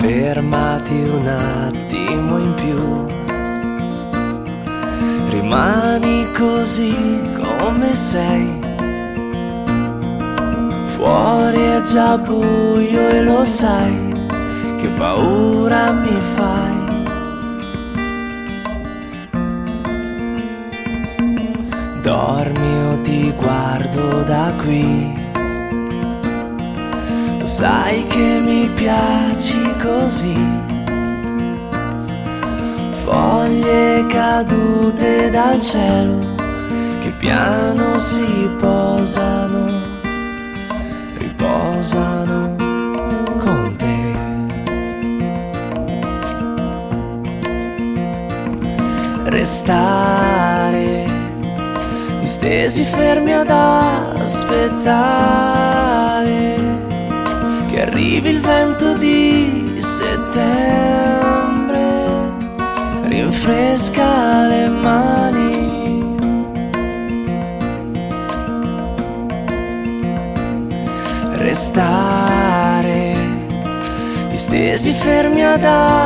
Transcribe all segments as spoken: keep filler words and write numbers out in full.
fermati un attimo in più, rimani così come sei. Fuori è già buio e lo sai, che paura mi fai. Dormi o ti guardo da qui, lo sai che mi piaci così. Foglie cadute dal cielo che piano si posano, riposano con te. Restare distesi fermi ad aspettare che arrivi il vento di settembre, rinfresca le mani. Restare distesi fermi ad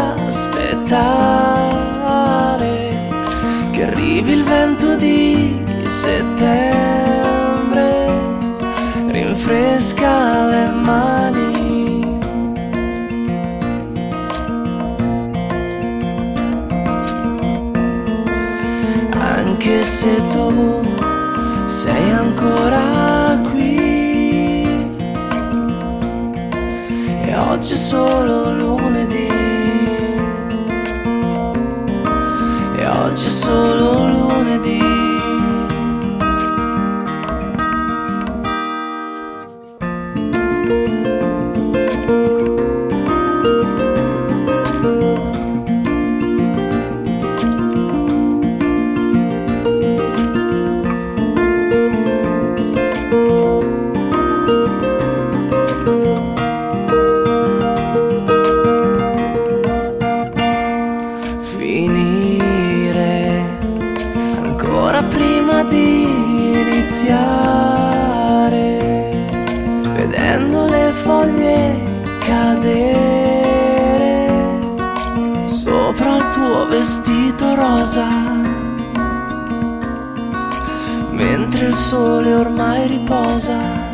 aspettare che arrivi il vento di settembre, rinfresca le mani. Anche se tu sei ancora qui e oggi è solo lunedì, e oggi è solo lunedì. Finire ancora prima di iniziare, vedendo le foglie cadere sopra il tuo vestito rosa, mentre il sole ormai riposa.